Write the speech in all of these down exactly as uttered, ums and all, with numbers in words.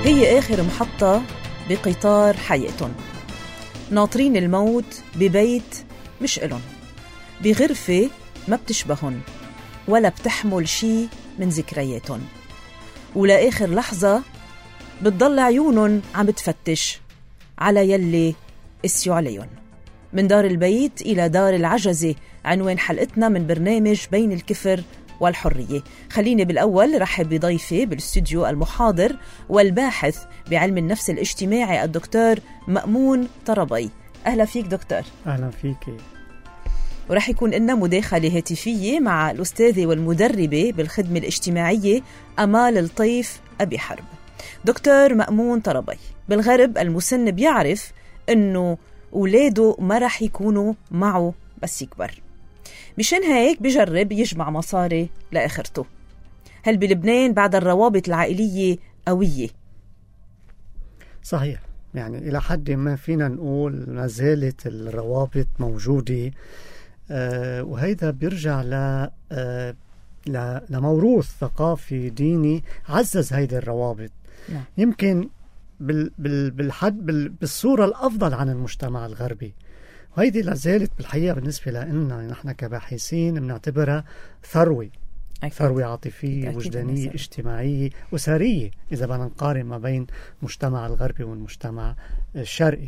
هي آخر محطة بقطار حياتهم، ناطرين الموت ببيت مش إلن، بغرفة ما بتشبهن ولا بتحمل شي من ذكرياتهم، ولآخر لحظة بتضل عيونهم عم بتفتش على يلي قسيوا عليهم. من دار البيت إلى دار العجزة عنوان حلقتنا من برنامج بين الكفر والحرية. خليني بالأول رحب بضيفي بالاستوديو المحاضر والباحث بعلم النفس الاجتماعي الدكتور مأمون طربي. أهلا فيك دكتور. أهلا فيك. ورح يكون لنا مداخلة هاتفية مع الأستاذة والمدربة بالخدمة الاجتماعية أمال الطيف أبي حرب. دكتور مأمون طربي، بالغرب المسن بيعرف أنه أولاده ما رح يكونوا معه بس يكبر، مشان هيك بجرب يجمع مصاري لآخرته. هل بلبنان بعد الروابط العائلية قوية؟ صحيح، يعني إلى حد ما فينا نقول ما زالت الروابط موجودة، آه وهيدا بيرجع ل آه لموروث ثقافي ديني عزز هيدا الروابط. نعم. يمكن بال بال بالحد بال بالصورة الأفضل عن المجتمع الغربي، وهيدي لازالت بالحقيقة بالنسبة لنا نحن كباحثين بنعتبرها ثروة، ثروة عاطفية وجدانية اجتماعية أسرية إذا بدنا نقارن ما بين المجتمع الغربي والمجتمع الشرقي.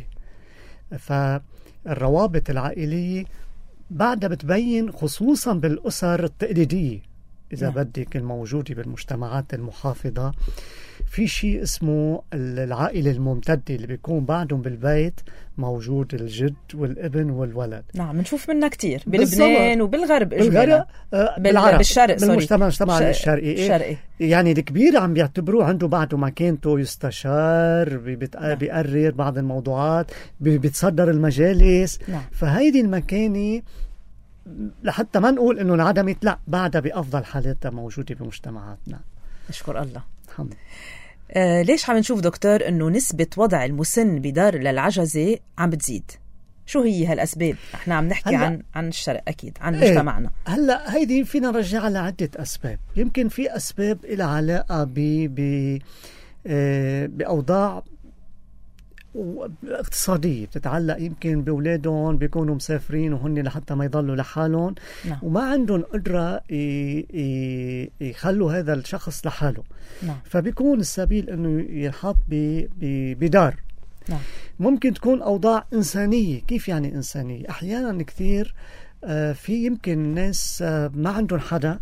فالروابط العائلية بعدها بتبين خصوصا بالأسر التقليدية إذا بدك الموجودة بالمجتمعات المحافظة، في شيء اسمه العائلة الممتدة اللي بيكون بعدهم بالبيت موجود الجد والابن والولد. نعم، بنشوف منها كتير بلبنان وبالغرب، بالغرب آه بالعرب بالشرق، بالمجتمع المجتمع شرق الشرقي. الشرقي. يعني الكبير عم بيعتبروه عنده بعده مكانته، يستشار، بيقرر بعض الموضوعات، بيتصدر المجالس. نعم. فهيدي المكانة لحتى ما نقول انه انعدمت، لا، بعدها بافضل حالاتها موجوده بمجتمعاتنا. نشكر الله. الحمد لله. آه ليش عم نشوف دكتور انه نسبه وضع المسن بدار للعجزه عم بتزيد؟ شو هي هالاسباب؟ احنا عم نحكي عن عن الشرق، اكيد عن مجتمعنا. ايه هلا هيدي فينا نرجعها لعده اسباب. يمكن في اسباب لها علاقه ب ب آه باوضاع اقتصادية بتتعلق يمكن بأولادهم بيكونوا مسافرين وهن لحتى ما يضلوا لحالهم. نعم. وما عندهم قدرة يخلوا هذا الشخص لحاله. نعم. فبيكون السبيل أنه ينحط بدار. نعم. ممكن تكون أوضاع إنسانية. كيف يعني إنسانية؟ أحيانا كثير في يمكن ناس ما عندهم حدا،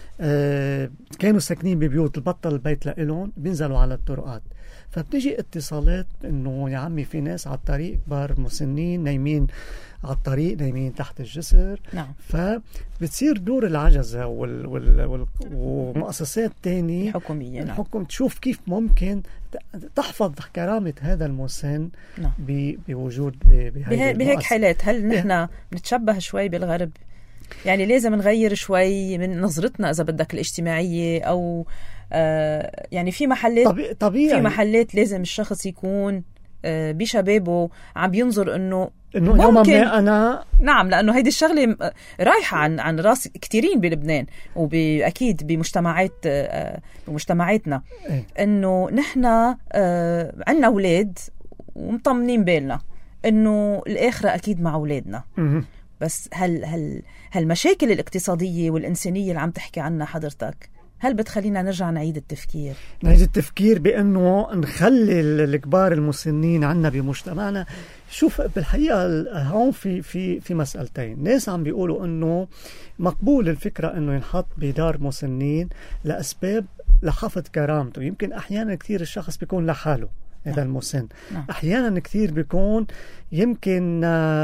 كانوا ساكنين ببيوت البطل البيت لإلهم، بينزلوا على الطرقات، فبتجي اتصالات انه يا عمي في ناس على الطريق كبار مسنين نايمين على الطريق، نايمين تحت الجسر. نعم. فبتصير دور العجزة وال وال وال ومؤسسات تانية حكومية. نعم. الحكم تشوف كيف ممكن تحفظ كرامة هذا المسن. نعم. بوجود بهيك حالات. هل نحن بنتشبه شوي بالغرب؟ يعني لازم نغير شوي من نظرتنا إذا بدك الاجتماعية، أو آه يعني في محلات طبيعي, طبيعي في محلات لازم الشخص يكون آه بشبابه عم ينظر إنه إنه يوم ما أنا. نعم، لأنه هيدي الشغلة رايحة عن عن راس كتيرين بلبنان وبأكيد بمجتمعات آه بمجتمعاتنا. إيه؟ إنه نحن آه عنا أولاد ومطمنين بالنا إنه الآخرة أكيد مع أولادنا. م- بس هل هل هالمشاكل الاقتصادية والإنسانية اللي عم تحكي عنها حضرتك، هل بتخلينا نرجع نعيد التفكير؟ نعيد التفكير بأنه نخلي الكبار المسنين عنا بمجتمعنا. شوف بالحقيقة هون في في في مسألتين. ناس عم بيقولوا أنه مقبول الفكرة أنه ينحط بدار مسنين لأسباب لحفظ كرامته. يمكن أحيانا كثير الشخص بيكون لحاله هذا المسن. نعم. أحيانا كثير بيكون يمكن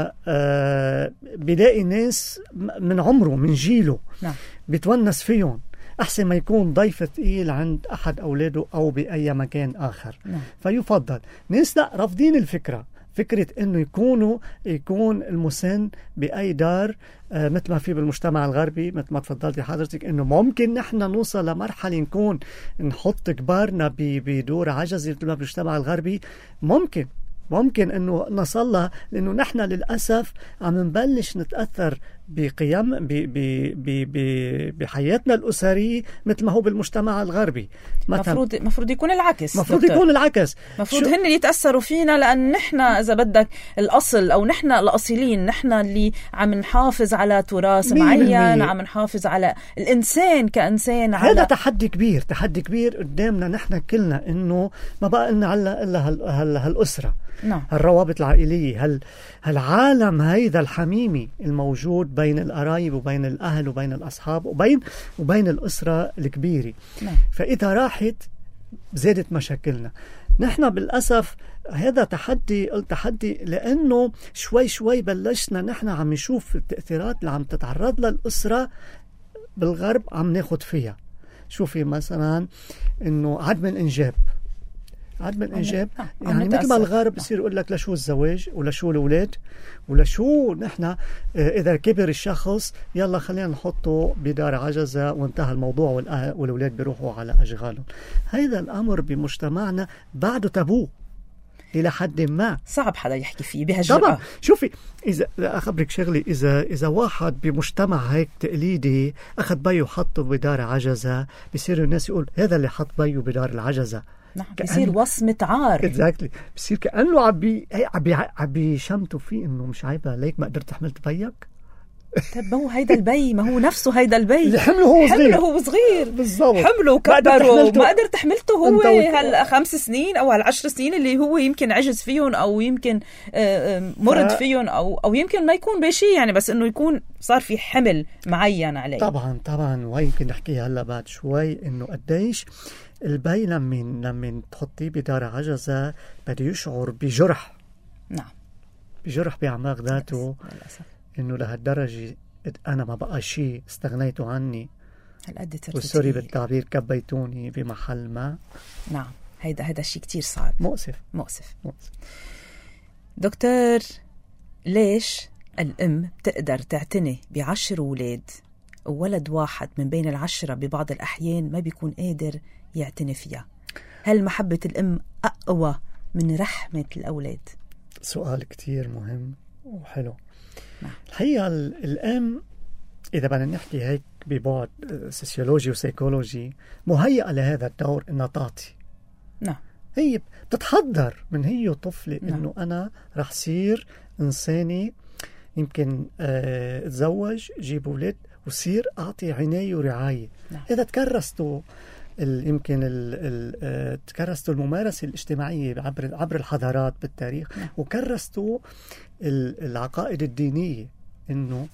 آه بيلاقي ناس من عمره من جيله. نعم. بيتونس فيهم أحسن ما يكون ضيف ثقيل عند أحد أولاده أو بأي مكان آخر. نعم. فيفضل. ناس لا، رافضين الفكرة، فكرة أنه يكونوا يكون المسن بأي دار، آه مثل ما في بالمجتمع الغربي، مثل ما تفضلتي حضرتك، أنه ممكن نحن نوصل لمرحلة نكون نحط كبارنا بدور عجزي مثل ما بالمجتمع الغربي. ممكن ممكن أنه نصلها، لأنه نحن للأسف عم نبلش نتأثر بقيم ب ب ب ب بحياتنا الأسرية مثل ما هو بالمجتمع الغربي. مفروض مفروض يكون العكس. مفروض يكون العكس. مفروض هن اللي يتأثروا فينا، لأن نحن إذا بدك الأصل أو نحن الأصيلين، نحن اللي عم نحافظ على تراث معين، عم نحافظ على الإنسان كإنسان. هذا على... تحدي كبير، تحدي كبير قدامنا نحن كلنا، إنه ما بقى لنا على إلا هال... هال... هالأسرة. نعم. الروابط العائلية، هال... هالعالم هيدا الحميمي الموجود بين القرايب وبين الأهل وبين الأصحاب وبين وبين الأسرة الكبيرة. نعم. فإذا راحت زادت مشاكلنا. نحن بالأسف هذا تحدي، التحدي لأنه شوي شوي بلشنا نحن عم نشوف التأثيرات اللي عم تتعرض للأسرة بالغرب عم ناخد فيها. شوفي مثلا إنه عدم الإنجاب، عدم الإنجاب يعني مثل ما الغرب بصير يقول لك لشو الزواج ولشو الأولاد ولشو نحن إذا كبر الشخص يلا خلينا نحطه بدار عجزة وانتهى الموضوع والأولاد بيروحوا على أشغالهم. هذا الأمر بمجتمعنا بعده تابو إلى حد ما، صعب حدا يحكي فيه بهالجرأة. طبعا شوفي، إذا أخبرك شغلي، إذا إذا واحد بمجتمع هيك تقليدي أخذ بيه وحطه بدار عجزة، بيصير الناس يقول هذا اللي حط بيه بدار العجزة. نعم. بيصير وصمة عار. اكزاكتلي. بيصير كأنه عبي عبي عبي شمتوا فيه إنه مش عيبة ليك ما قدرت حملت بيك. طب ما هو هيدا البي، ما هو نفسه هيدا البي اللي حمله هو صغير، حمله هو صغير بالضبط، حمله وكبره ما قدر تحملته هو هالخمس سنين او هالعشر سنين اللي هو يمكن عجز فيهم او يمكن مرض ف... فيهم او او يمكن ما يكون بشيء يعني، بس انه يكون صار في حمل معين عليه. طبعا طبعا. ويمكن نحكي هلا بعد شوي انه قديش البي لما لما تحطيه بدار عجزة بده يشعر بجرح. نعم. بجرح بأعماق ذاته، إنه لهالدرجة أنا ما بقى شيء، استغنيتوا عني والسوري بالتعبير كبيتوني بمحل ما. نعم. هيدا هيدا الشيء كتير صعب، مؤسف مؤسف مؤسف. دكتور، ليش الأم تقدر تعتني بعشر أولاد وولد واحد من بين العشرة ببعض الأحيان ما بيكون قادر يعتني فيها؟ هل محبة الأم أقوى من رحمة الأولاد؟ سؤال كتير مهم وحلو. نعم. الحقيقة الأم إذا بدنا نحكي هيك ببعد سوسيولوجي وسيكولوجي مهيئة لهذا الدور إنها تعطي. نعم. هي بتتحضر من هي طفلة. نعم. إنه أنا رح صير إنساني، يمكن أه اتزوج جيب أولاد وصير أعطي عناية ورعاية. نعم. إذا تكرستوا يمكن ال تكرستوا الممارسة الاجتماعية عبر عبر الحضارات بالتاريخ. نعم. وكرستوا العقائد الدينية إنه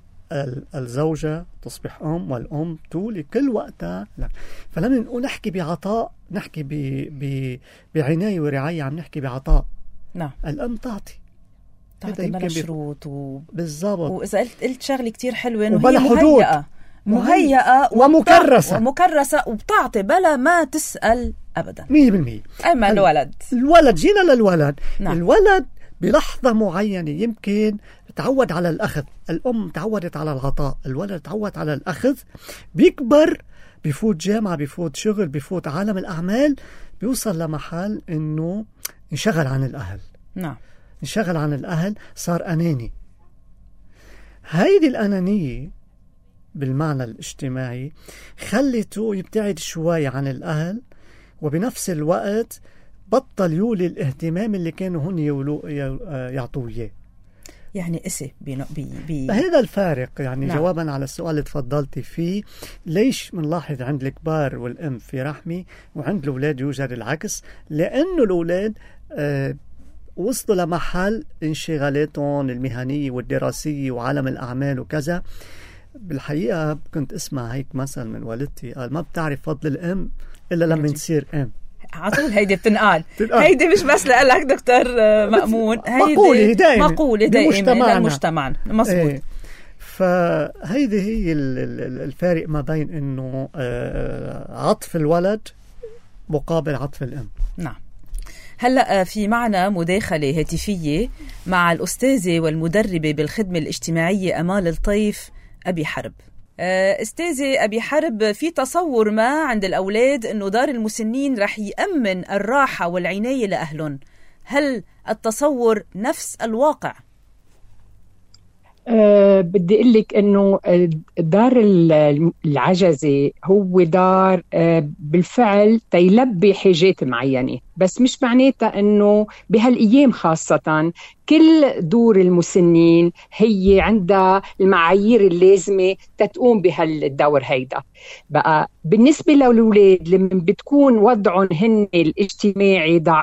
الزوجة تصبح أم والأم تولي كل وقتها. لا. فلما نقول نحكي بعطاء، نحكي ب ب بعناية ورعاية، عم نحكي بعطاء. نعم. الأم تعطي تعطي بلا شروط و... بالضبط. وإذا قلت قلت شغلة كتير حلوة إنه هي مهيئة مهيئة ومكرسة ومكرسة وبتعطي بلا ما تسأل أبدا مية بالمية. أما الولد الولد جينا للولد. نعم. الولد بلحظة معينة يمكن تعود على الأخذ، الأم تعودت على العطاء، الولد تعود على الأخذ، بيكبر، بيفوت جامعة، بيفوت شغل، بيفوت عالم الأعمال، بيوصل لمحل إنه انشغل عن الأهل. نعم. انشغل عن الأهل، صار أناني. هيدي الأنانية بالمعنى الاجتماعي خلته يبتعد شوي عن الأهل، وبنفس الوقت بطل يولي الاهتمام اللي كانوا هن يولو يعطوه إياه. يعني إسي بي بي هذا الفارق. يعني نعم. جوابا على السؤال اللي تفضلتي فيه، ليش منلاحظ عند الكبار والأم في رحمة وعند الأولاد يوجد العكس؟ لأنه الأولاد آه وصلوا لمحل انشغالاتهم المهنية والدراسية وعالم الأعمال وكذا. بالحقيقة كنت اسمع هيك مثل من والدتي، قال ما بتعرف فضل الأم إلا لما تصير أم. عطول هيدي بتنقال. هيدي مش بس لك دكتور مأمون، هيدي مقولة دائما مقولة دائما للمجتمع. مظبوط. ايه. فهيدي هي الفارق ما بين إنه عطف الولد مقابل عطف الأم. نعم. هلأ في معنا مداخلة هاتفية مع الأستاذة والمدربة بالخدمة الاجتماعية أمال الطيف أبي حرب. أستاذة أبي حرب، في تصور ما عند الأولاد أنه دار المسنين رح يأمن الراحة والعناية لأهلهم، هل التصور نفس الواقع؟ أه بدي أقول لك إنه دار العجزة هو دار أه بالفعل تيلبي حاجات معينة، بس مش معناتها إنه بهالأيام خاصة كل دور المسنين هي عندها المعايير اللازمة تتقوم بهالدور هيدا. بقى بالنسبة للأولاد لما بتكون وضعهم هن الاجتماعي ضع...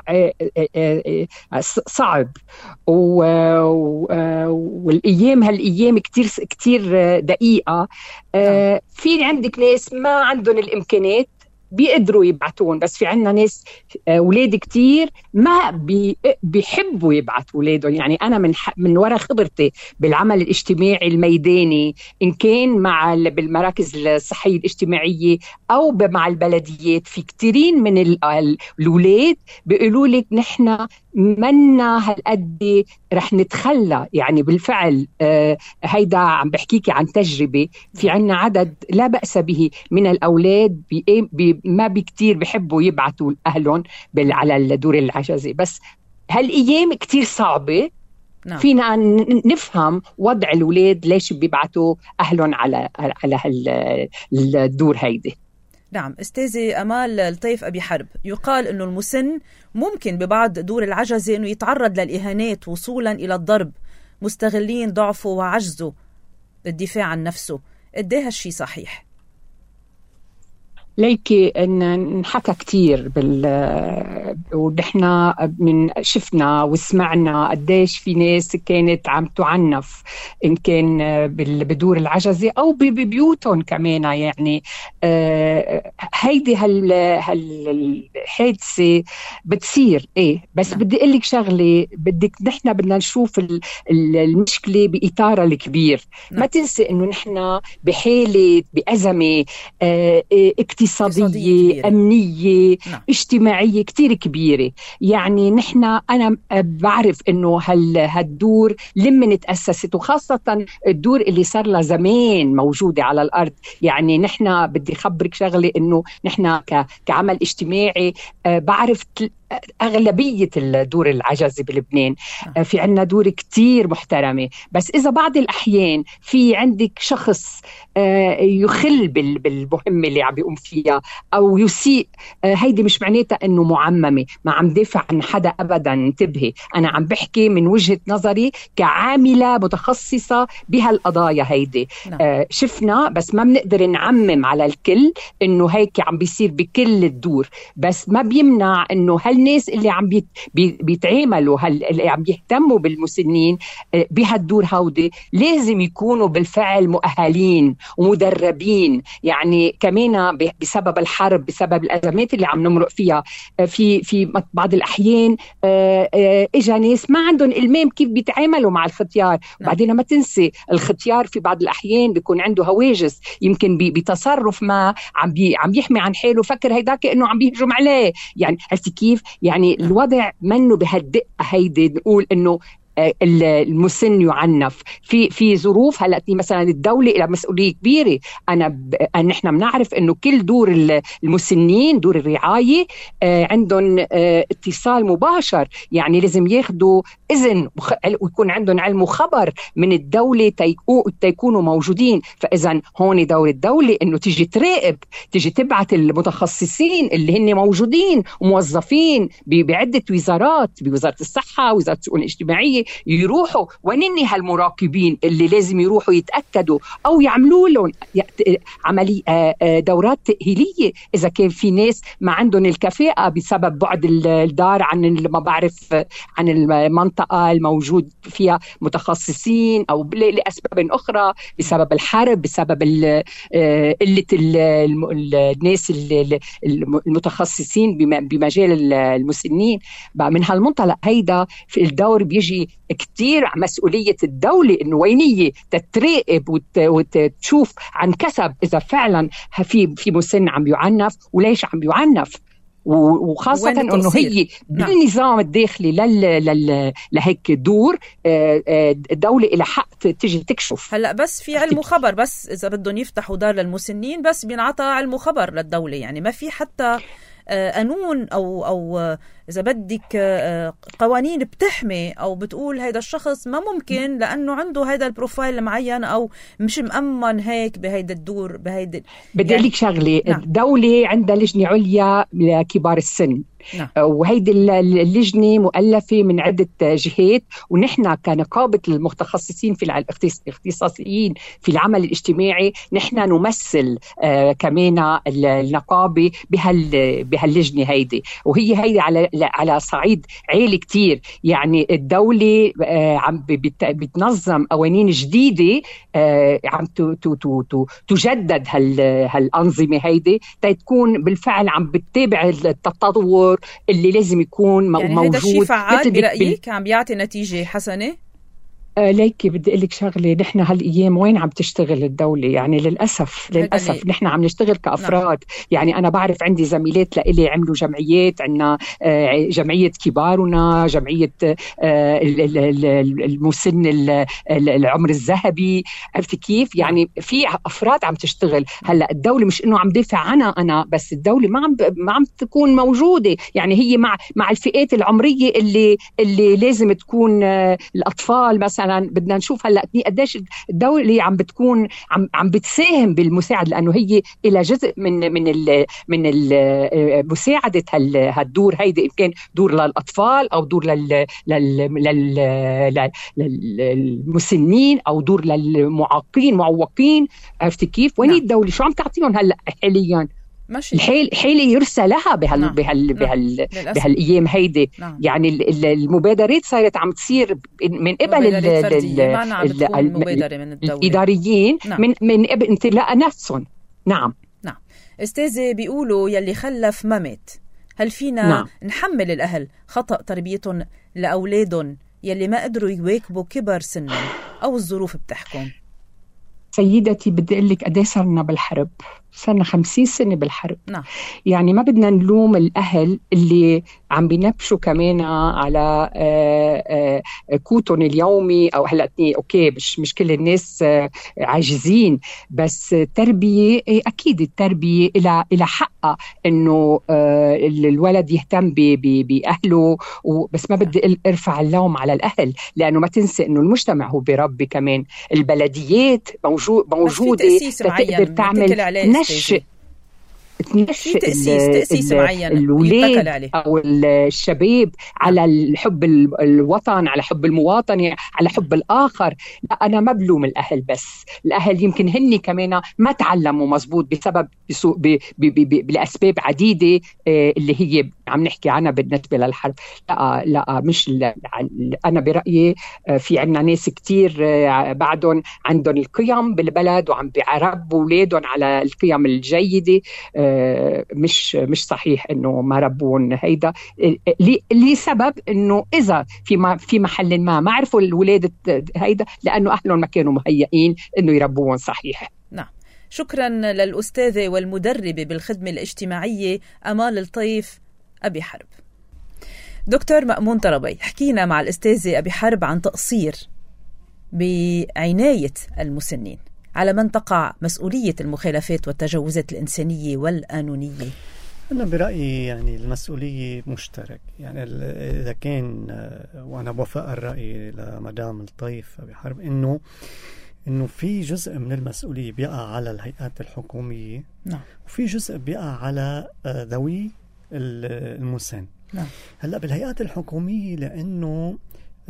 صعب و... والأيام هالأيام كتير كتير دقيقة، في عندك ناس ما عندهم الإمكانات بيقدروا يبعتون، بس في عنا ناس أولاد كتير ما بي بيحبوا يبعتوا أولادهم. يعني أنا من من وراء خبرتي بالعمل الاجتماعي الميداني، إن كان مع بالمراكز الصحية الاجتماعية أو مع البلديات، في كتيرين من الأولاد بيقولوا لك نحن منا هالقد رح نتخلى. يعني بالفعل آه هيدا عم بحكيكي عن تجربة، في عنا عدد لا بأس به من الأولاد بي بي ما بكتير بيحبوا يبعتوا أهلهم على الدور العجزي، بس هالأيام كتير صعبة. نعم. فينا نفهم وضع الأولاد ليش بيبعتوا أهلهم على على هالدور هيدي. نعم. أستاذي أمال الطيف أبي حرب، يقال أنه المسن ممكن ببعض دور العجزة أنه يتعرض للإهانات وصولا إلى الضرب، مستغلين ضعفه وعجزه بالدفاع عن نفسه. قد ايه هالشي صحيح؟ ليكي ان نحكى كتير بال ونحن من شفنا وسمعنا قديش في ناس كانت عم تعنف، ان كان بدور العجزة او ببيوتهم كمان. يعني آه هيدي هال هالحادثة بتصير ايه، بس بدي اقول لك شغله، بدك نحن بدنا نشوف المشكله باطارها الكبير. ما تنسي انه نحن بحاله بأزمه آه اقتصادية اقتصادية أمنية نعم. اجتماعية كتير كبيرة. يعني نحن أنا بعرف أنه هالدور لما تأسست، وخاصة الدور اللي صار لها زمان موجودة على الأرض. يعني نحن بدي خبرك شغلة، أنه نحن كعمل اجتماعي بعرف أغلبية الدور العجزي بلبنان في عنا دور كتير محترمة، بس إذا بعض الأحيان في عندك شخص يخل بالمهمة اللي عم بيقوم فيها أو يسيء، هيدي مش معناتها أنه معممة. ما عم دافع عن حدا أبدا، انتبهي، أنا عم بحكي من وجهة نظري كعاملة متخصصة بهالقضايا هيدي. نعم. شفنا، بس ما بنقدر نعمم على الكل أنه هيك عم بيصير بكل الدور، بس ما بيمنع أنه هالناس اللي عم بيت بيتعاملوا هال اللي عم يهتموا بالمسنين بهالدور هودي لازم يكونوا بالفعل مؤهلين ومدربين. يعني كمان بسبب الحرب، بسبب الأزمات اللي عم نمرق فيها، في في بعض الأحيان إجا ناس ما عندهم إلمام كيف بيتعاملوا مع الختيار. بعدين ما تنسي الختيار في بعض الأحيان بيكون عنده هواجس، يمكن بتصرف ما عم بي عم يحمي عن حاله، فكر هيداك إنه عم بيهجم عليه. يعني عرفتي كيف؟ يعني الوضع منه بهالدقة هيدي نقول إنه المسن يعنف في في ظروف. هلا مثلا الدوله لها مسؤوليه كبيره. انا ب... نحن بنعرف انه كل دور المسنين، دور الرعايه، آه عندهم آه اتصال مباشر، يعني لازم ياخذوا اذن وخ... ويكون عندهم علم وخبر من الدوله تيكو... تيكونوا موجودين. فاذا هون دور الدوله انه تيجي تراقب، تيجي تبعت المتخصصين اللي هن موجودين وموظفين بعده وزارات، بوزاره الصحه، وزاره الشؤون الاجتماعيه، يروحوا. ونني هالمراقبين اللي لازم يروحوا يتأكدوا أو يعملوا لهم عملية دورات تأهيلية إذا كان في ناس ما عندهم الكفاءة بسبب بعد الدار عن ما بعرف عن المنطقة الموجود فيها متخصصين، أو لأسباب أخرى بسبب الحرب، بسبب قلة الناس المتخصصين بمجال المسنين. من هالمنطلق هيدا في الدور بيجي كتير مسؤولية الدولة إنه وينية تتراقب وتشوف عن كسب إذا فعلا في في مسن عم يعنف وليش عم يعنف، وخاصة إنه هي بالنظام الداخلي لل لل لهيك دور الدولة إلى حق تيجي تكشف. هلا بس في علم وخبر، بس إذا بدهم يفتحوا دار للمسنين بس بينعطى علم وخبر للدولة، يعني ما في حتى قانون أو أو إذا بدك قوانين بتحمي أو بتقول هيدا الشخص ما ممكن لأنه عنده هيدا البروفايل المعين أو مش مأمن هيك بهيدا الدور بهيدا. بدي أقول لك شغلة. نعم. الدولة عندها لجنة عليا لكبار السن. نعم. وهيدي اللجنة مؤلفة من عدة جهات، ونحن كنقابة المتخصصين في الاختصاصيين في العمل الاجتماعي نحن نمثل آه كمان النقابة بهال بهاللجنة هيدي. وهي هيدي على على صعيد عالي كتير. يعني الدولة آه عم بتنظم قوانين جديدة آه عم تجدد هال هالأنظمة هيدي تكون بالفعل عم بتتابع التطور اللي لازم يكون يعني موجود. هذا الشيء فعال برأيك؟ عم بيعطي نتيجة حسنة؟ آه ليكي بدي أقول لك شغلة. نحن هالأيام وين عم تشتغل الدولة؟ يعني للأسف للأسف نحن عم نشتغل كأفراد. نعم. يعني أنا بعرف عندي زميلات لإلي عملوا جمعيات. عنا آه جمعية كبارنا، جمعية آه المسن العمر الذهبي، عرفت كيف؟ يعني في أفراد عم تشتغل. هلأ الدولة مش إنه عم دافع عنها أنا بس، الدولة ما عم ما عم تكون موجودة. يعني هي مع مع الفئات العمرية اللي اللي لازم تكون آه الأطفال مثلا. بدنا نشوف هلا قديش الدولة عم بتكون عم عم بتساهم بالمساعدة، لأنه هي إلى جزء من من ال من ال مساعدة هالدور هيدا، إن كان دور للأطفال أو دور لل لل للمسنين أو دور للمعاقين معوقين. عرفت كيف؟ وين الدولة شو عم تعطيهم هلا حاليا؟ ماشي. الحيل حيلة يرسى لها بهال نعم. بهال بهال نعم. بهالايام هيدي. نعم. يعني المبادرات صارت عم تصير من قبل الاداريين. نعم. من من قبل انتلاء نفسهم. نعم نعم. استاذه بيقولوا يلي خلف ما مات، هل فينا نعم. نحمل الاهل خطأ تربيتهم لاولادهم يلي ما قدروا يواكبوا كبر سنهم او الظروف بتحكم؟ سيدتي بدي أقول لك قد ايه صرنا بالحرب، صرنا خمسين سنة بالحرب. نعم. يعني ما بدنا نلوم الأهل اللي عم بينبشوا كمان على كوتون اليومي أو هلأ أوكي مش مش كل الناس عاجزين، بس التربية أكيد التربية إلى إلى حقها إنه الولد يهتم بأهله، بس ما بدي أرفع اللوم على الأهل، لأنه ما تنسى إنه المجتمع هو بربي كمان. البلديات موجود موجودة تقدر تعمل نشئ تنشئ تأسيس معين الولاد أو الشباب على الحب الوطن، على حب المواطنة، على حب الآخر. لا أنا ما بلوم الأهل، بس الأهل يمكن هني كمان ما تعلموا مزبوط بسبب بالأسباب عديدة اللي هي عم نحكي عنها بالنسبة للحرب. لا لا مش لا. أنا برأيي في عنا ناس كتير بعدهم عندهم القيم بالبلد وعم بيربوا أولادهم على القيم الجيدة. مش مش صحيح انه ما ربون هيدا لسبب انه اذا في في محل ما ما عرفوا الولاد هيدا لانه اهلهم ما كانوا مهيئين انه يربوهم صحيح. نعم. شكرا للاستاذه والمدربه بالخدمه الاجتماعيه امال الطيف ابي حرب. دكتور مأمون طربي، حكينا مع الاستاذه ابي حرب عن تقصير بعنايه المسنين. على من تقع مسؤولية المخالفات والتجاوزات الإنسانية والقانونية؟ أنا برأيي يعني المسؤولية مشترك. يعني إذا كان، وأنا بوافق الرأي لمدام الطيف أبي حرب، إنه إنه في جزء من المسؤولية بيقع على الهيئات الحكومية. نعم. وفي جزء بيقع على ذوي المسن. نعم. هلأ بالهيئات الحكومية لأنه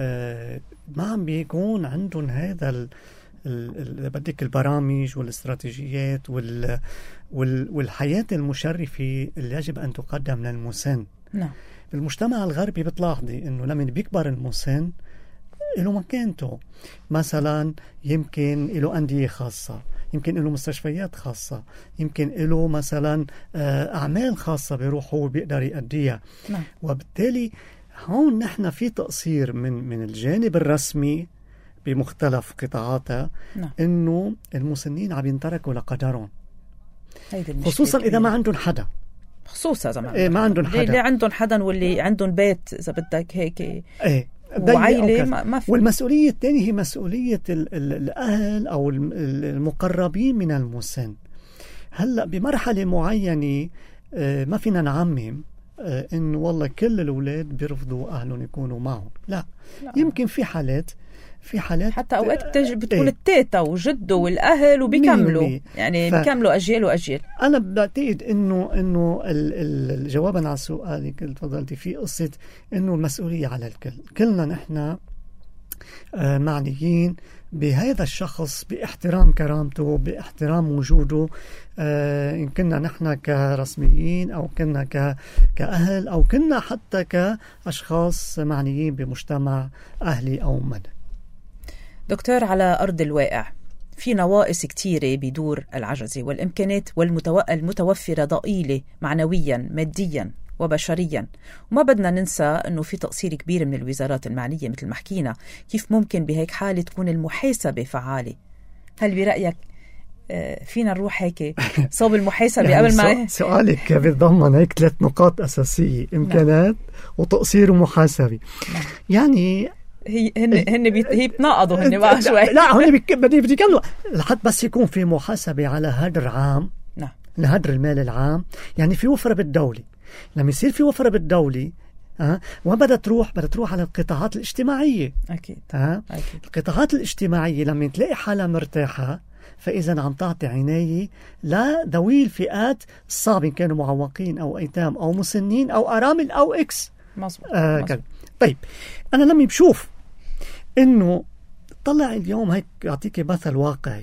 ما عم بيكون عندهم هذا ال بدك البرامج والاستراتيجيات وال والحياة المشرفة اللي يجب أن تقدم للمسن. نعم. في المجتمع الغربي بتلاحظي إنه لما بيكبر المسن له مكانته، مثلا يمكن له أندية خاصة، يمكن له مستشفيات خاصة، يمكن له مثلا أعمال خاصة بيروح هو بيقدر يأديها. نعم. وبالتالي هون نحن في تقصير من من الجانب الرسمي بمختلف قطاعاتها. نعم. إنه المسنين عم ينتركوا لقدرهم، خصوصا إذا ما عندهم حدا، خصوصا زمان إيه ما عندهم حدا، اللي عندهم حدا واللي عندهم بيت إذا بدك هيك إيه وعائلة ما, ما في. والمسؤولية الثانية هي مسؤولية ال ال الأهل أو المقربين من المسن. هلأ بمرحلة معينة ما فينا نعمم، آه إنه والله كل الأولاد بيرفضوا أهلهم يكونوا معهم. لا. لا، يمكن في حالات في حالات حتى أوقات بتج... بتكون ايه؟ التيتا وجده والأهل وبيكملوا يعني ف... بيكملوا أجيال وأجيال. أنا بعتقد إنه إنه الجوابا على سؤالك اللي تفضلتي فيه قصة إنه المسؤولية على الكل. كلنا نحن آه معنيين بهذا الشخص، باحترام كرامته، باحترام وجوده، آه إن كنا نحن كرسميين أو كنا ك... كأهل أو كنا حتى كأشخاص معنيين بمجتمع أهلي أو مدني. دكتور، على أرض الواقع في نواقص كتيرة بدور العجزة، والإمكانات والمتوفرة ضئيلة معنويا ماديا وبشريا، وما بدنا ننسى أنه في تقصير كبير من الوزارات المعنية مثل ما حكينا. كيف ممكن بهيك حالة تكون المحاسبة فعالة؟ هل برأيك فينا نروح هيك صوب المحاسبة يعني قبل ما سؤالك بيتضمن هيك ثلاث نقاط أساسية: إمكانات وتقصير ومحاسبة. يعني هي هن هن بي هي بتناقضوا هن بقى شوي. لا، هن بدي بدي كملوا لحد بس يكون في محاسبة على هدر عام. نعم. لهدر المال العام، يعني في وفرة بالدولة. لما يصير في وفرة بالدولة ها وين بدها تروح؟ بدها تروح على القطاعات الاجتماعية. أكيد. ها أكيد. القطاعات الاجتماعية لما تلاقي حالها مرتاحة، فإذا عم تعطي عناية لذوي الفئات الصعبة، كانوا معوقين أو أيتام أو مسنين أو أرامل أو إكس. مظبوط. آه مظبوط. طيب أنا لما بشوف إنه طلع اليوم هيك أعطيك مثل واقعي: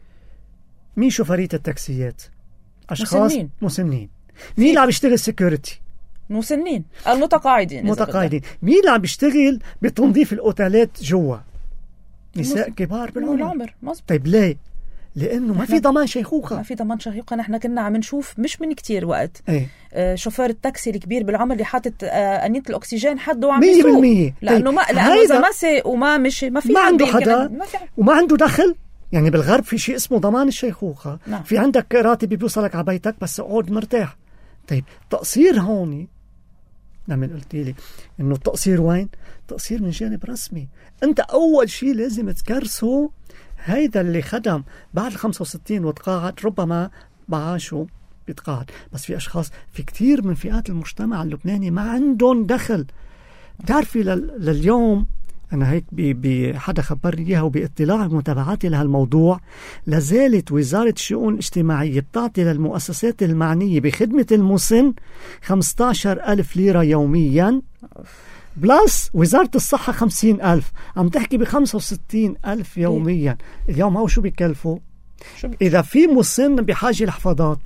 مين شوفرية التاكسيات؟ أشخاص مسنين. مسنين. مين اللي عم بيشتغل سيكوريتي؟ مسنين. المتقاعدين. متقاعدين. مين اللي عم بيشتغل بتنظيف الأوتيلات جوا؟ نساء كبار بالعمر. طيب ليه؟ لأنه ما في ضمان شيخوخة. ما في ضمان شيخوخة. نحن كنا عم نشوف مش من كتير وقت ايه؟ آه شوفير التاكسي الكبير بالعمر اللي حاطط آه أنية الأكسجين حده وعم مية بالمية. لأنه ما لأنه إذا ما سي وما مشي ما في ما عنده حدا ما في وما عنده دخل. يعني بالغرب في شيء اسمه ضمان الشيخوخة. نعم. في عندك راتب بيوصلك على بيتك بس اقعد مرتاح. طيب تقصير هوني لما قلت لي انه التقصير وين؟ تقصير من جانب رسمي. انت اول شيء لازم تكرسه هيدا اللي خدم بعد الخمسة وستين وتقاعد، ربما معاشه بيتقاعد، بس في اشخاص في كتير من فئات المجتمع اللبناني ما عندهم دخل. بتعرفي لليوم أنا هيك بحدا خبرني إياها وباطلاع ومتابعاتي لهالموضوع، لازالت وزارة الشؤون الاجتماعية بتعطي للمؤسسات المعنية بخدمة المسن خمسة عشر ألف ليرة يوميا، بلس وزارة الصحة خمسين ألف. عم تحكي بخمسة وستين ألف يوميا. اليوم هو شو بيكلفوا؟ إذا في مسن بحاجة لحفاضات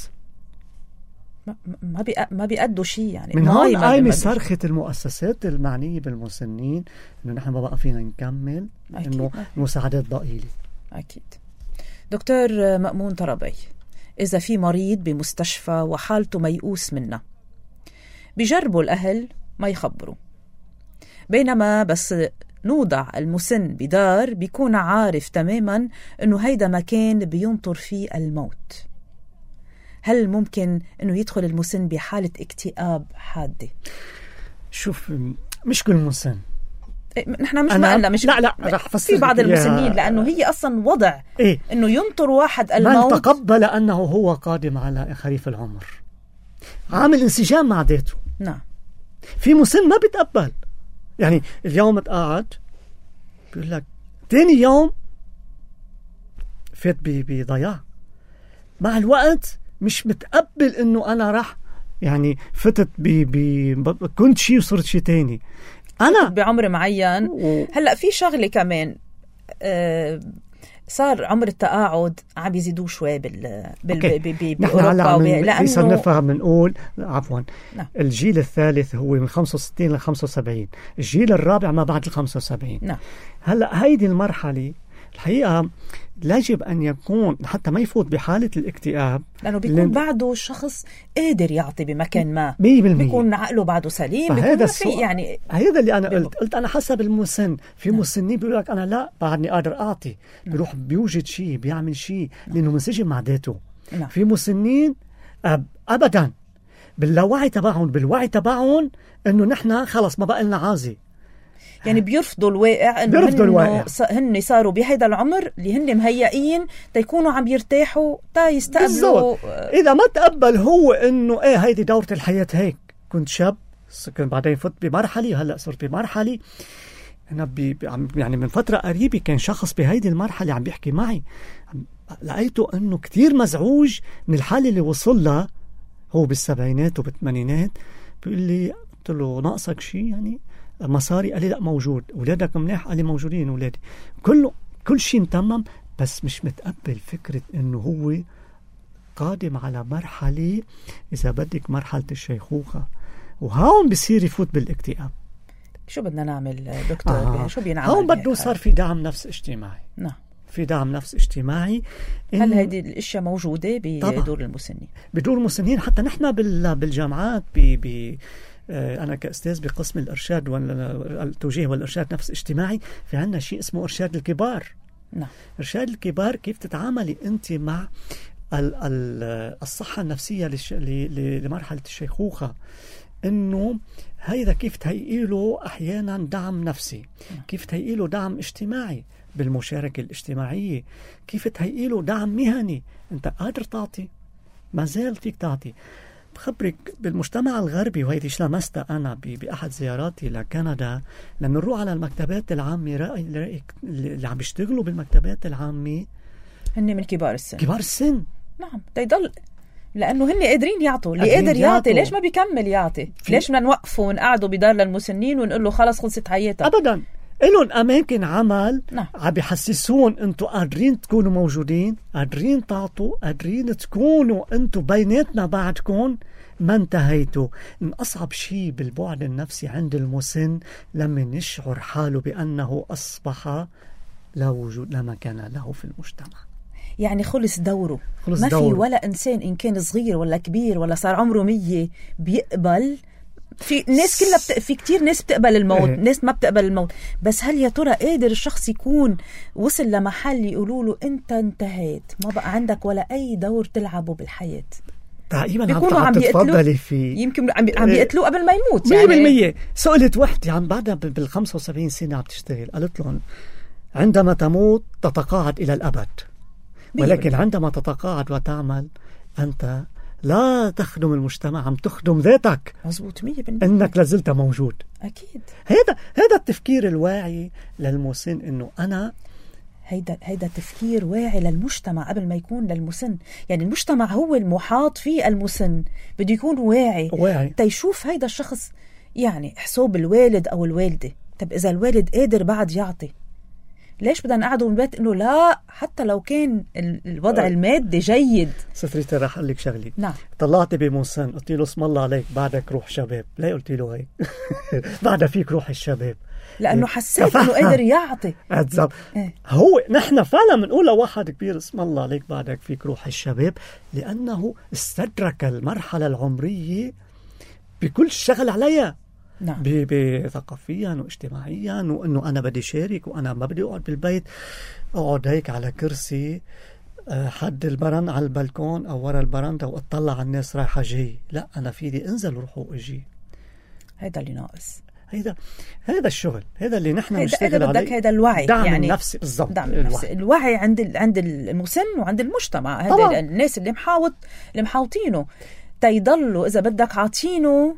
ما بي ما بيأدوا شيء. يعني من هون قايمة صرخة المؤسسات المعنية بالمسنين إنه نحن ما بقى فينا نكمل، إنه مساعدات ضئيلة. أكيد. دكتور مأمون طرابي، إذا في مريض بمستشفى وحالته ميؤوس منه، بيجربوا الأهل ما يخبروا، بينما بس نوضع المسن بدار بيكون عارف تماما إنه هيدا مكان بينطر فيه الموت. هل ممكن أنه يدخل المسن بحالة اكتئاب حادة؟ شوف، مش كل مسن. نحن مش ما قلنا مش لا لا رح في بعض المسنين، لأنه هي أصلا وضع إيه؟ أنه ينطر واحد الموت. من تقبل أنه هو قادم على خريف العمر، عامل انسجام مع ذاته. نعم. في مسن ما بتقبل، يعني اليوم تقاعد بيقول لك تاني يوم فات بضياع. مع الوقت مش متقبل انه انا راح يعني فتت بي بي كنت شيء وصرت شيء تاني انا بعمر معين. و... هلا في شغله كمان آه صار عمر التقاعد عم يزيدوه شوي بال بال باوروبا وب... لانه نفهم بنقول عفوا نعم. الجيل الثالث هو من خمسة وستين ل خمسة وسبعين، الجيل الرابع ما بعد ال خمسة وسبعين. نعم. هلا هيدي المرحله الحقيقة يجب أن يكون حتى ما يفوت بحالة الاكتئاب، لأنه بيكون لن... بعده شخص قادر يعطي بمكان ما، مية بالمية بيكون عقله بعده سليم. هذا في يعني هذا اللي أنا قلت قلت أنا حسب المسن. في نعم. مسنين بيقول لك أنا لا بعدني قادر أعطي، بيروح بيوجد شيء بيعمل شيء لأنه منسجم مع ذاته. نعم. في مسنين أب... أبدا باللاوعي تبعهم بالوعي تبعهم إنه نحن خلص ما بقى لنا عازي، يعني بيرفضوا الواقع، انه هن, هن صاروا بهيدا العمر اللي هن مهيئين تيكونوا عم يرتاحوا تا يستقبلوا. اذا ما تقبل هو انه ايه هيدي دورة الحياة هيك كنت شاب، كنت بعدين فت بمرحلة وهلأ صرت بمرحلة. أنا بي يعني من فترة قريبة كان شخص بهيدي المرحلة عم بيحكي معي، لقيته أنه كتير مزعوج من الحالة اللي وصل لها. هو بالسبعينات وبالثمانينات. بيقول لي قلت له ناقصك شيء يعني مصاري؟ قال لي لا موجود. أولادك منيح؟ قال لي موجودين أولادي. كله كل شيء متمم، بس مش متقبل فكرة أنه هو قادم على مرحلة إذا بدك مرحلة الشيخوخة، وهون بصير يفوت بالاكتئاب. شو بدنا نعمل دكتور؟ آه. شو بينعمل؟ هون بده صار في دعم نفس اجتماعي. نعم، في دعم نفس اجتماعي. هل هذه الاشياء موجودة بدور المسنين؟ بدور المسنين. حتى نحن بالجامعات ب ب أنا كأستاذ بقسم الإرشاد والتوجيه والإرشاد نفس اجتماعي، في عنا شيء اسمه إرشاد الكبار. نعم. إرشاد الكبار كيف تتعاملي أنت مع الصحة النفسية لمرحلة الشيخوخة، إنه هيدا كيف تهيئي له أحيانا دعم نفسي، كيف تهيئي له دعم اجتماعي بالمشاركة الاجتماعية، كيف تهيئي له دعم مهني. أنت قادر تعطي، ما زال فيك تعطي. بخبرك بالمجتمع الغربي، وهيدي شو لمستها أنا بأحد زياراتي لكندا، لما نروح على المكتبات العامة رأي اللي عم بيشتغلوا بالمكتبات العامة هن من كبار السن. كبار السن. نعم، تيضل لأنه هن قادرين يعطوا. اللي قادر يعطي ليش ما بيكمل يعطي؟ ليش بدنا نوقفه ونقعده بدار للمسنين ونقول له خلص خلصت حياتك؟ أبدا. إلهم أماكن عمل. نعم. عم بيحسسون أنتوا قادرين تكونوا موجودين، قادرين تعطوا، قادرين تكونوا أنتوا بيناتنا بعدكم ما انتهيتوا. من أصعب شيء بالبعد النفسي عند المسن لما يشعر حاله بأنه أصبح لا وجود، لا مكان له في المجتمع. يعني خلص دوره. خلص ما دوره. في ولا إنسان إن كان صغير ولا كبير ولا صار عمره مية بيقبل. في ناس كلها بت... في كتير ناس بتقبل الموت، إيه. ناس ما بتقبل الموت. بس هل يا ترى قادر الشخص يكون وصل لمحل يقولوا له أنت انتهيت، ما بقى عندك ولا أي دور تلعبه بالحياة؟ تقريبا عم تتفضلي فيه. يمكن عم عم بيقتلوه قبل ما يموت. يعني مية بالمية. سألت وحدي عن بعدها بالخمسة وسبعين سنة عم تشتغل، قالت لهم عندما تموت تتقاعد إلى الأبد، ولكن عندما تتقاعد وتعمل أنت لا تخدم المجتمع، عم تخدم ذاتك. مزبوط مية بالمية. إنك لازلت موجود. أكيد. هذا هذا التفكير الواعي للمسن، إنه أنا هيدا هيدا تفكير واعي للمجتمع قبل ما يكون للمسن. يعني المجتمع هو المحاط فيه المسن، بده يكون واعي واعي تيشوف هيدا الشخص. يعني حساب الوالد أو الوالدة، طب إذا الوالد قادر بعد يعطي، ليش بدنا نقعدوا من بيت إنه لا، حتى لو كان الوضع المادي جيد. ستريتا رح أقول لك شغلة. نعم. طلعت بموسن قلت له اسم الله عليك بعدك روح شباب. لا قلت له هيك بعد فيك روح الشباب، لأنه حسيت إنه قادر يعطي. إيه؟ هو نحن فعلا بنقول لواحد كبير اسم الله عليك بعدك فيك روح الشباب، لأنه استدرك المرحلة العمرية بكل شغل عليها. نعم. بثقافيا واجتماعيا، وانه انا بدي شارك، وانا ما بدي اقعد بالبيت، اقعد هيك على كرسي حد البرن على البلكون او ورا البرندة واطلع على الناس رايحه جاي. لا، انا فيدي انزل وروح واجي. هذا اللي ناقص. هيدا هذا الشغل، هذا اللي نحن هيدا نشتغل عليه. هذا الوعي، دعم يعني النفسي. بالضبط، دعم النفسي. الوعي عند ال... عند المسن وعند المجتمع. هذا الناس اللي محاوط اللي محاوطينه تيضلوا اذا بدك عاطينه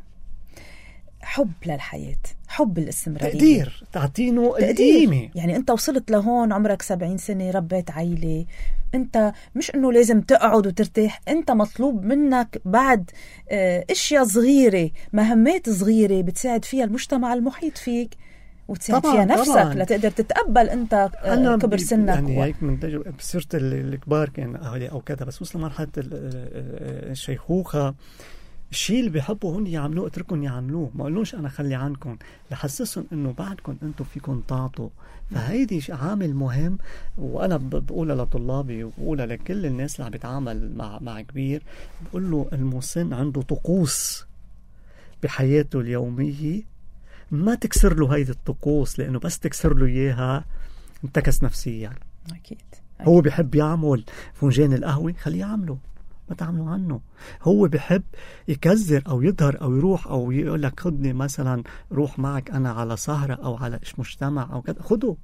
حب للحياة، حب الاستمرارية، تقدير، تعطينه القيمة. يعني أنت وصلت لهون عمرك سبعين سنة، ربيت عيلة، أنت مش أنه لازم تقعد وترتاح، أنت مطلوب منك بعد أشياء صغيرة، مهمات صغيرة بتساعد فيها المجتمع المحيط فيك وتساعد فيها نفسك طبعاً. لتقدر تتقبل أنت كبر سنك. يعني و... هيك من تجربة بصيرت الكبار كان أهلي أو كذا، بس وصل مرحلة الشيخوخة، الشيء اللي بيحبوا هن يعملوه اتركهم يعملوه، ما قلوش أنا خلي عنكم، لحسسهم إنه بعدكم أنتم فيكم تعطوا. فهيدي عامل مهم، وأنا بقولها لطلابي وبقولها لكل الناس اللي عم بيتعامل مع مع كبير، بقول له المسن عنده طقوس بحياته اليومية، ما تكسر له هيدي الطقوس، لأنه بس تكسر له إياها انتكس نفسيا. أكيد. أكيد. هو بيحب يعمل فنجان القهوة، خليه يعمله، ما تعملوا عنه. هو بحب يكزر أو يظهر أو يروح أو يقول لك خدني مثلا روح معك أنا على سهرة أو على إيش مجتمع أو كذا، خده،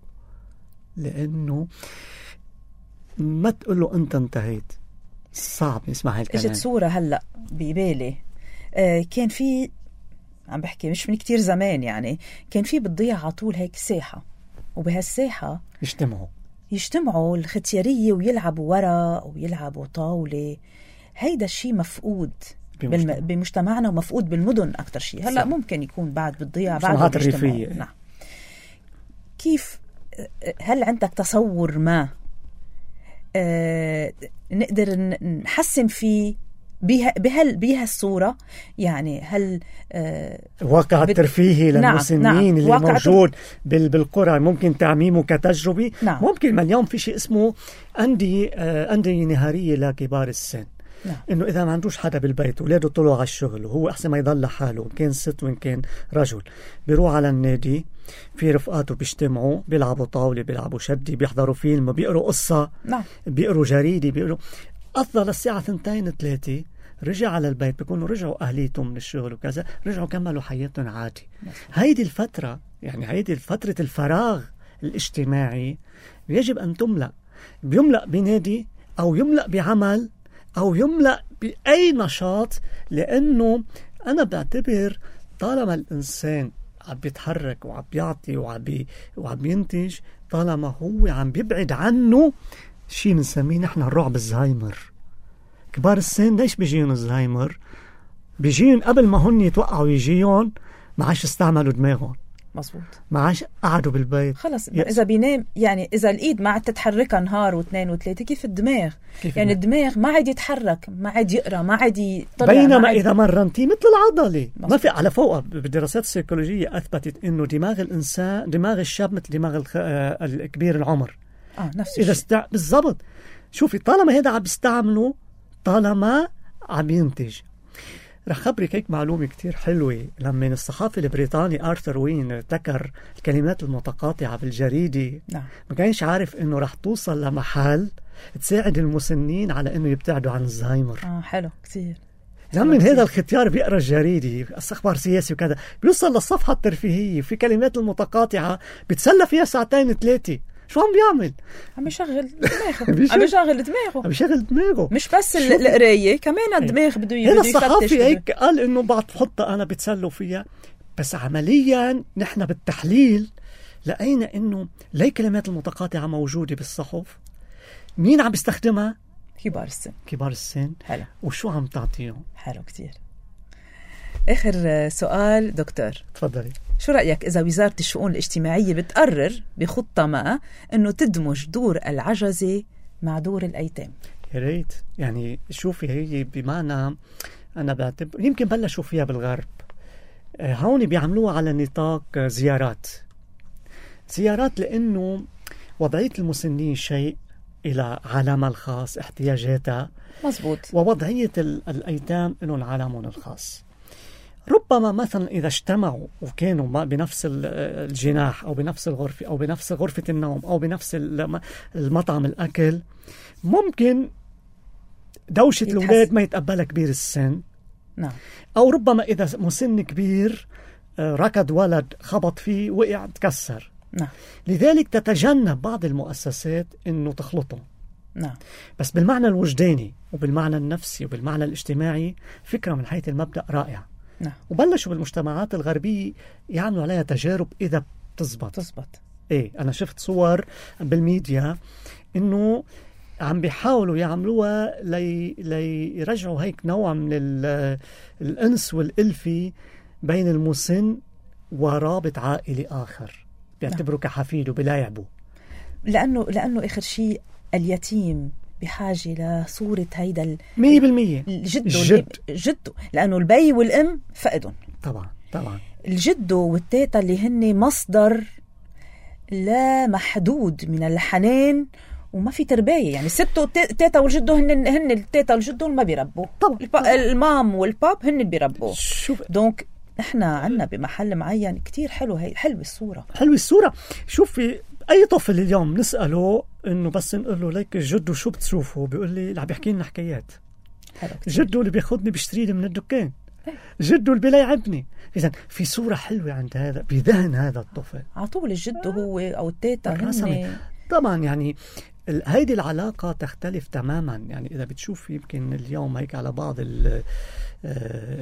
لأنه ما تقول له أنت انتهيت، صعب يسمع هالكلام. اجت صورة هلأ ببالي، آه كان في عم بحكي مش من كتير زمان، يعني كان في بتضيع على طول هيك ساحة، وبهالساحة يجتمعوا يجتمعوا الختيارية ويلعبوا ورق ويلعبوا طاولة. هيدا الشيء مفقود بمجتمع. بالم... بمجتمعنا، ومفقود بالمدن أكتر شيء. هلأ ممكن يكون بعد بتضيع بعد الريفية. نعم. كيف، هل عندك تصور ما آه نقدر نحسن فيه بها بهال بهالصورة؟ يعني هل آه الواقع الترفيهي للمسنين نعم. نعم. اللي موجود بال بالقرى ممكن تعميمه كتجربة. نعم. ممكن ما اليوم في شيء اسمه أندية آه أندية نهارية لكبار السن. نعم. إنه إذا ما عندوش حدا بالبيت ولاده طلعوا على الشغل وهو أحسن ما يضل لحاله، إن كان ست وإن كان رجل، بيروح على النادي في رفقاته، بيجتمعوا، بيلعبوا طاولة، بيلعبوا شدي، بيحضروا فيلم، بيقروا قصة. نعم. بيقروا جريدة، بيقروا أفضل الساعة ثنتين ثلاثة، رجع على البيت، بيكونوا رجعوا أهليتهم من الشغل وكذا، رجعوا كملوا حياتهم عادي. نعم. هيدي الفترة، يعني هيدي فترة الفراغ الاجتماعي يجب أن تملأ، بيملأ بنادي أو يملأ بعمل أو يملأ بأي نشاط. لأنه أنا بعتبر طالما الإنسان عم بيتحرك وعم بيعطي وعم بي وعم بينتج، طالما هو عم بيبعد عنه شيء بنسميه نحن الرعب الزهايمر. كبار السن ليش بيجيهم الزهايمر؟ بيجيهم قبل ما هن يتوقعوا يجيهم، ما عاش استعملوا دماغهم. مظبوط. ما عاش قعدوا بالبيت. خلص يأس. إذا بينام، يعني إذا الإيد ما عاد تتحركها نهار واثنين وثلاثة، كيف الدماغ؟ كيف يعني الدماغ, الدماغ ما عاد يتحرك، ما عاد يقرأ، ما عاد يطلع. بينما عاد... إذا مرنتي مثل العضلة. ما في على فوق. بالدراسات السيكولوجية أثبتت إنه دماغ الإنسان، دماغ الشاب مثل دماغ الخ... الكبير العمر. آه نفس إذا است... بالضبط. شوفي، طالما هذا عم بيستعمله، طالما عم ينتج. رح خبرك هيك معلومة كتير حلوة. لما الصحافي البريطاني آرثر وين ذكر الكلمات المتقاطعة بالجريدة، نعم. ما كانش عارف إنه رح توصل لمحل تساعد المسنين على إنه يبتعدوا عن الزهايمر. آه حلو كتير. لما هذا الختيار بيقرأ الجريدة، أخبار سياسي وكذا، بيوصل للصفحة الترفيهية في كلمات المتقاطعة، بيتسلى فيها ساعتين ثلاثة. شو عم بيعمل؟ عم يشغل دماغه. عم يشغل دماغه. عم يشغل دماغه. مش بس القراية، كمان الدماغ بده يفتش. هذا الصحافي هيك قال إنه بعد بحطها أنا بتسلوا فيها، بس عمليا نحن بالتحليل لقينا إنه ليه كلمات المتقاطعة موجودة بالصحف؟ مين عم بيستخدمها؟ كبار السن. كبار السن. حلو. وشو عم تعطيهم؟ حلو كتير. آخر سؤال دكتور، تفضلي. شو رأيك إذا وزارة الشؤون الاجتماعية بتقرر بخطة ما أنه تدمج دور العجزة مع دور الأيتام؟ يا ريت. يعني شوفي، هي بمعنى أنا بعتبر يمكن بلشوا فيها بالغرب، هون بيعملوها على نطاق زيارات زيارات لأنه وضعية المسنين شيء، إلى عالمها الخاص، احتياجاتها. مزبوط. ووضعية الأيتام لهم عالمهم الخاص. ربما مثلا إذا اجتمعوا وكانوا بنفس الجناح أو بنفس الغرفة أو بنفس غرفة النوم أو بنفس المطعم الأكل، ممكن دوشة الأولاد ما يتقبلها كبير السن. نعم. أو ربما إذا مسن كبير ركض ولد خبط فيه وقع تكسر. نعم. لذلك تتجنب بعض المؤسسات إنه تخلطهم. نعم. بس بالمعنى الوجداني وبالمعنى النفسي وبالمعنى الاجتماعي فكرة من حيث المبدأ رائعة. نعم. وبلشوا بالمجتمعات الغربية يعملوا عليها تجارب إذا تزبط. تزبط. إيه، أنا شفت صور بالميديا إنه عم بيحاولوا يعملوها لي ليرجعوا هيك نوع من الأنس والألفة بين المسن ورابط عائلي آخر، بيعتبروا كحفيد وبيلاعبوا. لأنه لأنه آخر شيء اليتيم بحاجة لصورة هيدا مية بالمية الجد الجد جده، لأنه البي والأم فقدهم. طبعا طبعا. الجد والتيتا اللي هن مصدر لا محدود من الحنان، وما في تربية. يعني الست والتيتا والجدو هن هن التيتا والجدو ما بيربوا. طبعا. المام والباب هن اللي بيربوا. شوف، دونك احنا عنا بمحل معين كتير حلو. هي حلوة الصورة. حلوة الصورة. شوفي، أي طفل اليوم نسأله إنه بس نقول له ليك جدو شو بتشوفه، بيقول لي اللي عم بيحكي لنا حكايات. جدو اللي بياخدني بيشتري لي من الدكان. جدو اللي بيلاعبني. إذن في صورة حلوة عند هذا بذهن هذا الطفل. على طول الجدو هو أو التيتا هن. طبعا يعني هيدي العلاقة تختلف تماما. يعني إذا بتشوف يمكن اليوم هيك على بعض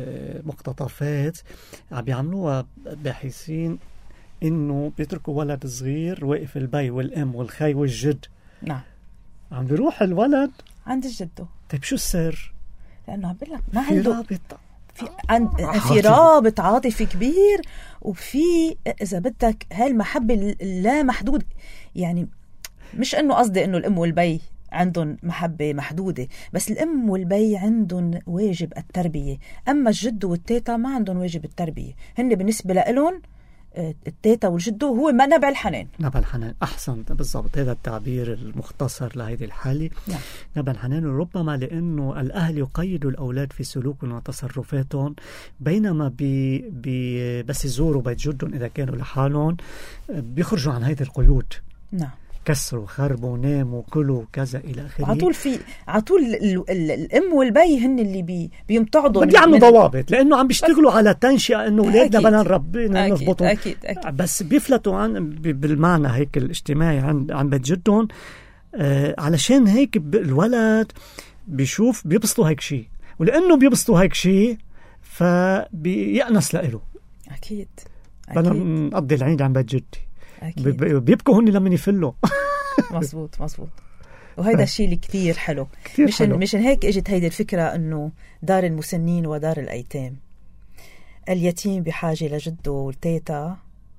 مقتطفات عم بيعملوها باحثين إنه بيتركوا ولد صغير واقف البي والأم والخي والجد. نعم. عم بيروح الولد عند جده. طيب شو السر؟ لأنه عم بقول لك ما في عنده رابط في عن في رابط عاطفي كبير، وفي إذا بدك هالمحبة لا محدود. يعني مش إنه قصدي إنه الأم والبي عندهم محبة محدودة، بس الأم والبي عندهم واجب التربية، أما الجد والتيتا ما عندهم واجب التربية. هن بالنسبة لهم التيتا والجدو هو ما نبع الحنان. نبع الحنان، أحسن بالضبط، هذا التعبير المختصر لهذه الحالة. نعم. نبع الحنان، وربما لأنه الأهل يقيدوا الأولاد في سلوكهم وتصرفاتهم، بينما بي بي بس يزوروا بيت جدهم إذا كانوا لحالهم بيخرجوا عن هذه القيود. نعم. كسروا خربوا ناموا كلوا كذا إلى آخره. عطول في عطول الأم والبي هن اللي بي بيمتعضوا، بدي يعملوا ضوابط لأنه عم بيشتغلوا على تنشئة إنه أولادنا بدنا نربينا نضبطهم. أكيد أكيد. بس بيفلتوا عن بالمعنى هيك الاجتماعي عن عن بيت جدهم. آه علشان هيك الولد بيشوف بيبسطوا هيك شيء، ولأنه بيبسطوا هيك شيء فبيأنس لإله. أكيد. بدنا نقضي العيد عن بيت جدي. أكيد. بيبكوا هن لما يفلوا. مزبوط مزبوط. وهيدا الشيء اللي كتير حلو. كتير مشان حلو. مشان هيك اجت هيدي الفكرة انه دار المسنين ودار الايتام. اليتيم بحاجة لجده والتيتا،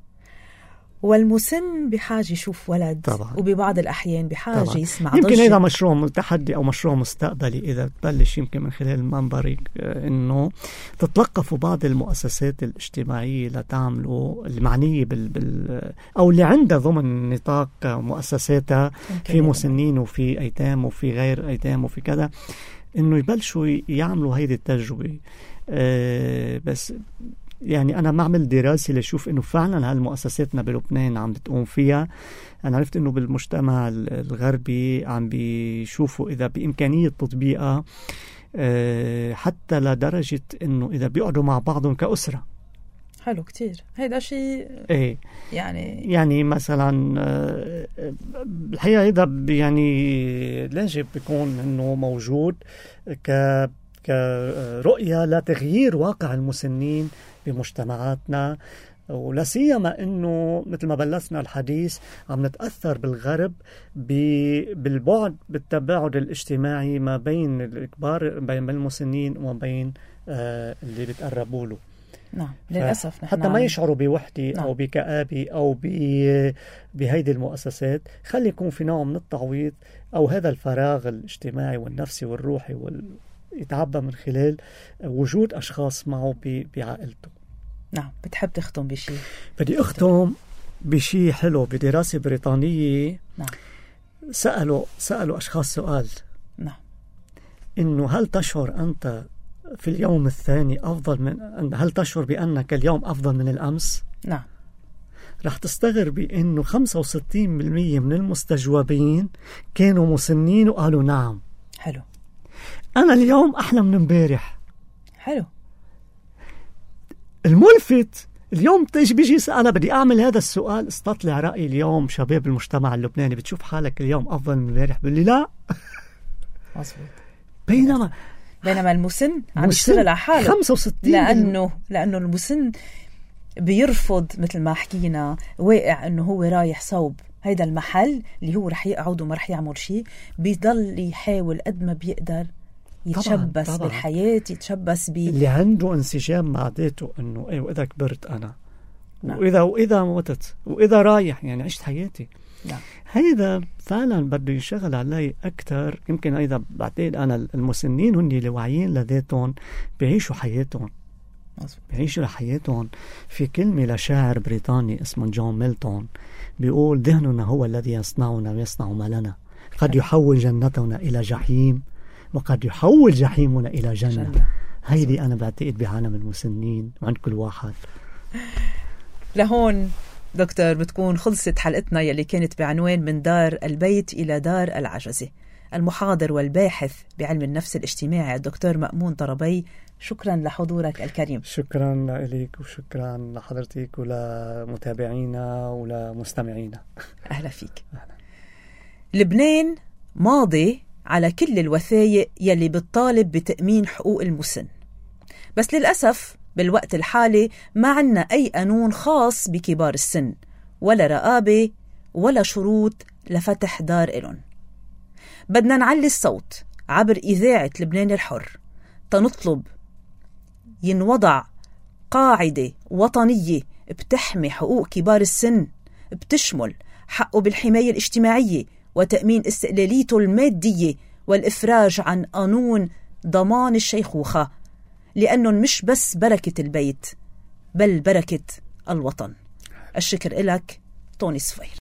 والمسن بحاجة يشوف ولد طبعا. وببعض الأحيان بحاجة طبعا. يسمع يمكن ضجة. هذا مشروع تحدي أو مشروع مستقبلي إذا تبلش يمكن من خلال منبرك إنه تتلقفوا بعض المؤسسات الاجتماعية لتعملوا المعنية بال, بال أو اللي عندها ضمن نطاق مؤسساتها في مسنين وفي أيتام وفي غير أيتام وفي كذا، إنه يبلشوا يعملوا هيدي التجربة. أه بس يعني أنا معمل دراسة لشوف إنه فعلا هالمؤسساتنا بلبنان عم بتقوم فيها. أنا عرفت إنه بالمجتمع الغربي عم بيشوفوا إذا بإمكانية تطبيقها، حتى لدرجة إنه إذا بيقعدوا مع بعضهم كأسرة. حلو كتير هيدا شيء. إيه يعني يعني مثلا الحقيقة هيدا يعني يجب بيكون إنه موجود ك كرؤية لتغيير واقع المسنين بمجتمعاتنا، ولا سيما انه مثل ما بلشنا الحديث عم نتاثر بالغرب بالبعد بالتباعد الاجتماعي ما بين الكبار بين المسنين وما بين آه اللي بيتقربوا له. نعم للاسف حتى ما يشعروا بوحده. نعم. او بكآبه او بهيدي المؤسسات، خلي يكون في نوع من التعويض او هذا الفراغ الاجتماعي والنفسي والروحي وال يتعبى من خلال وجود أشخاص معه بعائلته. نعم. بتحب تختم بشيء؟ بدي أختم بشيء حلو. بدراسة بريطانية نعم. سألوا سألوا أشخاص سؤال. نعم. إنه هل تشعر أنت في اليوم الثاني أفضل من هل تشعر بأنك اليوم أفضل من الأمس؟ نعم. رح تستغربي إنه خمسة وستين بالمئة من المستجوبين كانوا مسنين وقالوا نعم. حلو. أنا اليوم أحلى من امبارح. حلو. الملفت اليوم تيجي بيجي أنا بدي أعمل هذا السؤال، استطلع رأي اليوم شباب المجتمع اللبناني، بتشوف حالك اليوم أفضل من امبارح؟ بقول لي لا. مظبوط. بينما بينما المسن عم يشتغل على حاله خمسة وستين لأنه لأنه المسن بيرفض مثل ما حكينا، واقع إنه هو رايح صوب هيدا المحل اللي هو رح يقعد وما رح يعمل شيء، بيضل يحاول قد ما بيقدر يتشبث طبعاً. بالحياة، يتشبث ب اللي عنده انسجام مع ذاته انه ايه واذا كبرت انا. نعم. واذا واذا متت واذا رايح يعني عشت حياتي. نعم. هيدا فعلا بده يشغل علي اكثر. يمكن ايضا بعتقد انا المسنين هن اللي واعيين لذاتهم بيعيشوا حياتهم. مظبوط. بيعيشوا حياتهم. في كلمة لشاعر بريطاني اسمه جون ميلتون بيقول ذهننا هو الذي يصنعنا ويصنع ما لنا، قد يحول جنتنا إلى جحيم وقد يحول جحيمنا إلى جنة, جنة. هيدي أنا بعتقد بعالم المسنين وعند كل واحد. لهون دكتور بتكون خلصت حلقتنا يلي كانت بعنوان من دار البيت إلى دار العجزة. المحاضر والباحث بعلم النفس الاجتماعي الدكتور مأمون طربي، شكرا لحضورك الكريم. شكرا لك وشكرا لحضرتك ولمتابعينا ولمستمعينا. أهلا فيك. أهلا. لبنان ماضي على كل الوثائق يلي بتطالب بتأمين حقوق المسن، بس للأسف بالوقت الحالي ما عنا أي قانون خاص بكبار السن، ولا رقابة ولا شروط لفتح دار إلن. بدنا نعلي الصوت عبر إذاعة لبنان الحر تنطلب ينوضع قاعدة وطنية بتحمي حقوق كبار السن، بتشمل حقه بالحماية الاجتماعية وتأمين استقلاليته المادية والإفراج عن قانون ضمان الشيخوخة، لأنه مش بس بركة البيت بل بركة الوطن. الشكر إلك توني صفير.